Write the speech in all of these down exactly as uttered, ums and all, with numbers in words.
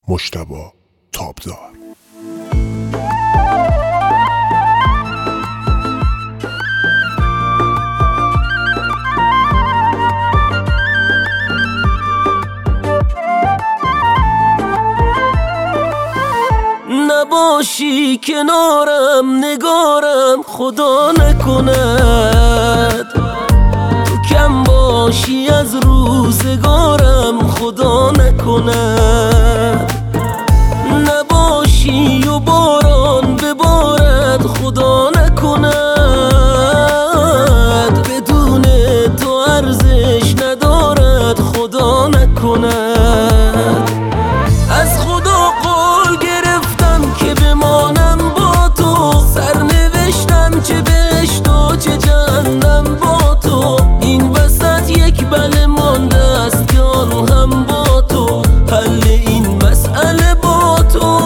مجتبی تابدار. نباشی کنارم نگارم خدا نکند، تو کم باشی از روزگارم خدا نکند. نباشی و باران ببارد خدا نکند، بدون تو ارزش ندارد خدا نکند. از خدا قول گرفتم که بمانم با تو، سرنوشتم چه بهشت و چه جهنم با تو. این وسط یک بله مانده است که آن هم با تو، حل این مسئله با تو.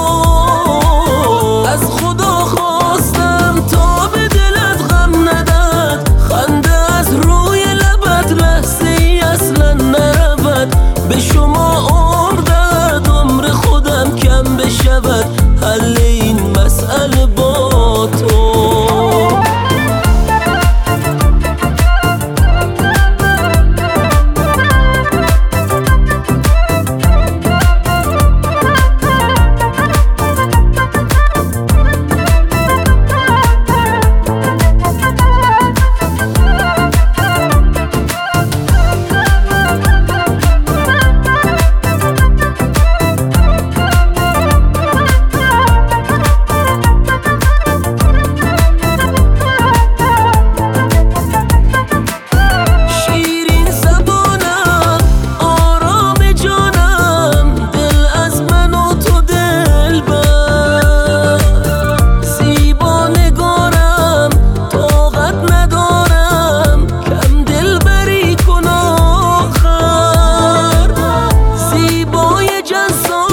از خدا خواستم تا به دلت غم ندهد، خنده از روی لبت لحظه ای اصلا نرود. به شما عمر داد عمر خودم کم بشود، حل این مسئله با تو. Just so